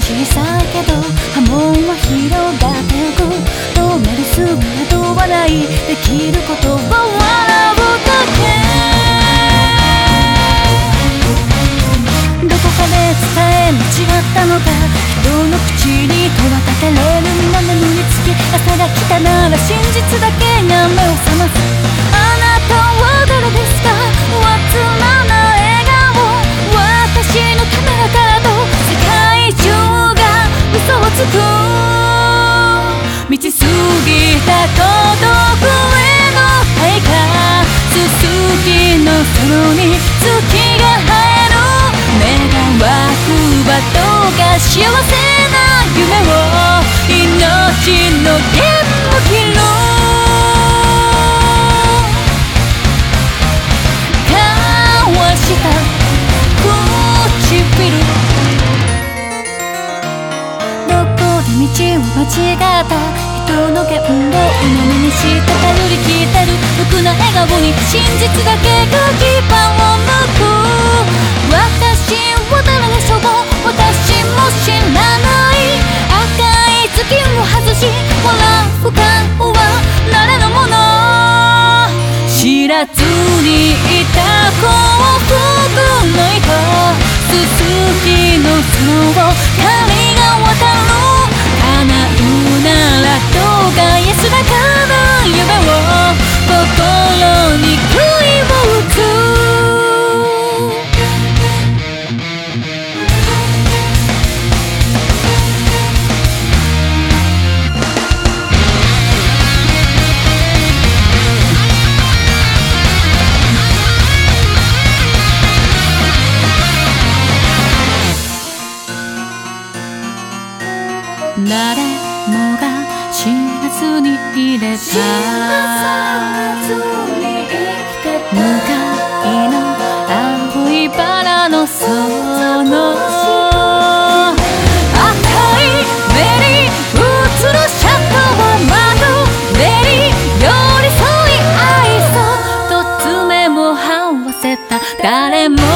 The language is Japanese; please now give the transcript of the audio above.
小さいけど波紋は広がってゆく。止める術などはない。できることは笑うだけ。どこかで伝え間違ったのか。人の口に問わかけれるまでにつき、朝が来たなら真実だけが目を覚ます。あなたは誰ですか。わつらな笑顔、私のカメラカード。世界中が嘘をつく。道過ぎた孤独への配下。すすきの空に月が生える。願わくばどうか幸せな夢を。命の弦を切る。交わした唇。どこで道を間違った人の言動。鵜呑みにして頼りきってる僕の笑顔に真実だけが牙をむく。私は誰でしょう。私も知らない。赤い月を外し笑う顔は誰のもの。知らずにいた幸福の糸。すすきの空を光が渡る。叶うならどうか安らかな夢を。心に杭を打つ。誰もが知らずにいれば向かいの青いバラのその赤い目に映るシャドウまとめに寄り添い愛想と爪も合わせた。誰も